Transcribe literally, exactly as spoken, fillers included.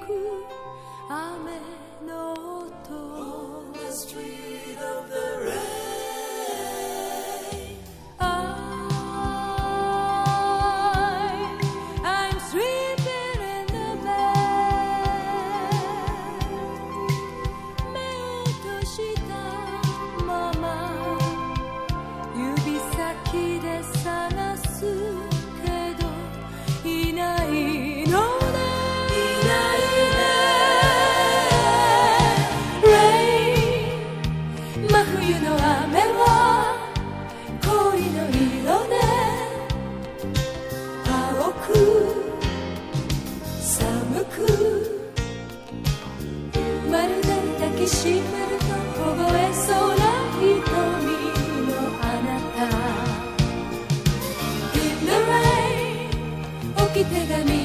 雨の音 On the street of the rain I, I'm sleeping in the bed 目を閉じたまま指先で探すけどいないのねいないね Rain 真冬の雨は氷の色で青く寒くまるで抱きしめると凍えそうな瞳のあなた In the rain 置き手紙